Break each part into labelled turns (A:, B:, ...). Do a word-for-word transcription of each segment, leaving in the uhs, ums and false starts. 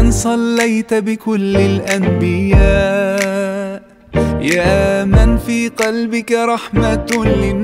A: من صليت بكل الأنبياء، يا من في قلبك رحمة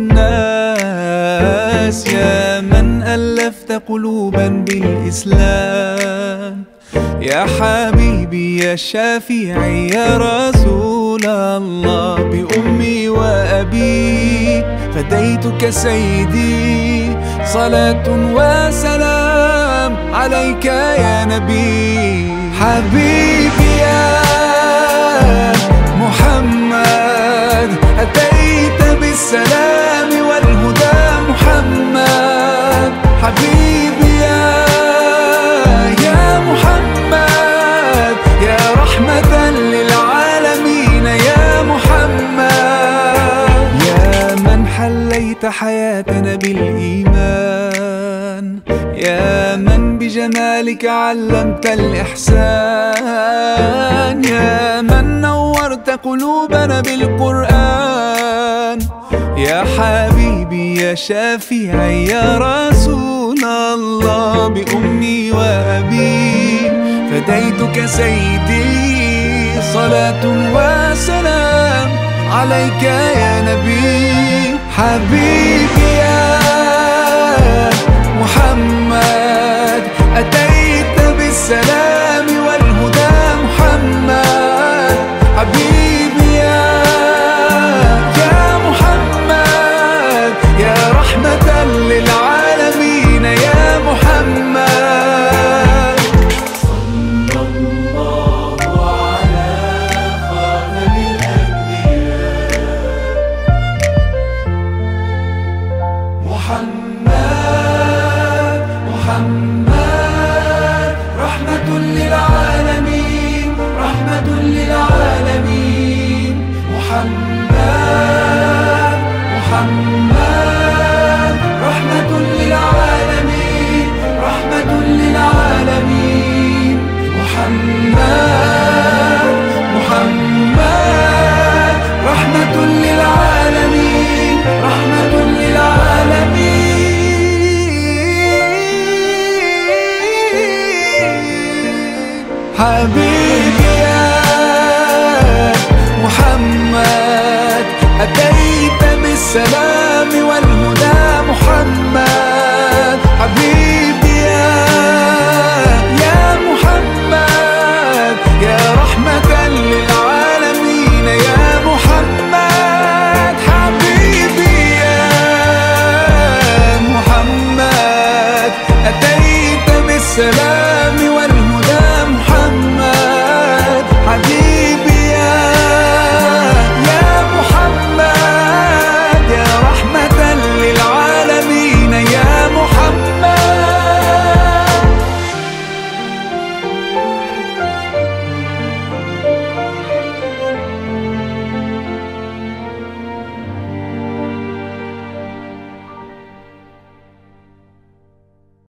A: للناس، يا من ألفت قلوبا بالإسلام، يا حبيبي يا شافعي يا رسول الله، بأمي وأبي فديتك سيدي، صلاة وسلام عليك يا نبي. حبيبي يا محمد أتيت بالسلام والهدى محمد، حبيبي يا يا محمد يا رحمة للعالمين يا محمد، يا من حليت حياتنا بالإيمان، يا من بجمالك علمت الإحسان، يا من نورت قلوبنا بالقرآن، يا حبيبي يا شافعي يا رسول الله، بأمي وأبي فديتك سيدي، صلاة وسلام عليك يا نبي. حبيبي يا محمد أتيت بالسلام والهدى محمد، حبيبي يا يا محمد يا رحمة للعالمين يا محمد. صلى الله على خاتم الأنبياء محمد، محمد رحمة للعالمين، رحمة للعالمين، محمد، محمد رحمة للعالمين، رحمة للعالمين، محمد، محمد رحمة للعالمين، رحمة للعالمين. حبيبي يا محمد أتيت بالسلام والهدى محمد، حبيبي يا يا محمد يا رحمة